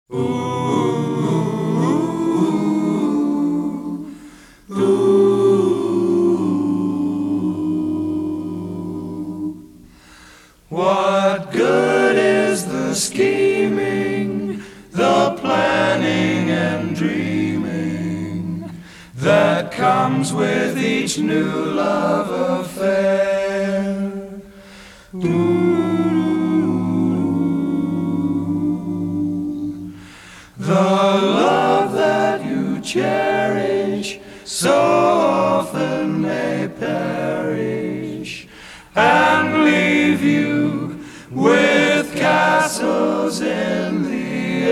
What good is the scheming, the planning and dreaming that comes with each new love affair? The love that you cherish so often may perish and leave you with castles in the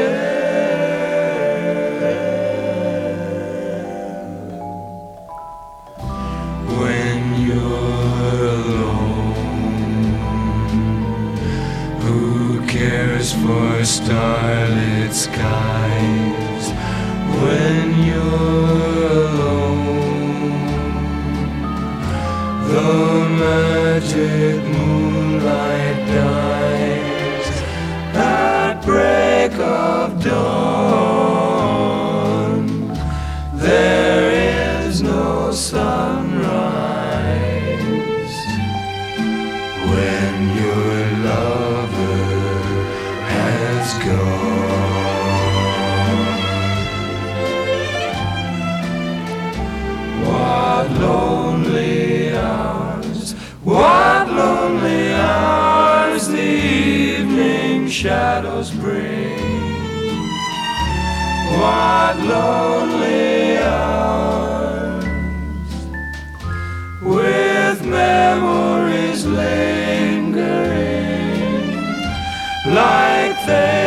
air. When you're alone, who cares for starlit skies? When you're alone, the magic moonlight dies at break of dawn. There is no sunrise when your lover has gone. What lonely hours, what lonely hours the evening shadows bring. What lonely hours with memories lingering like they